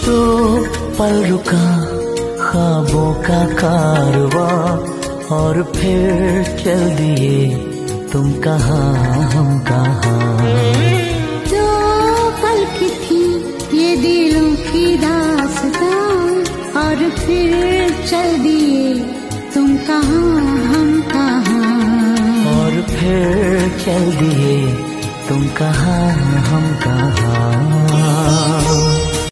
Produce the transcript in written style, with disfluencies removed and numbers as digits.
तो पल रुका ख्वाबों का कारवां, और फिर चल दिए तुम कहाँ हम कहाँ। जो पल की थी ये दिलों की दास्तां, और फिर चल दिए तुम कहाँ हम कहाँ। और फिर चल दिए तुम कहाँ हम कहाँ।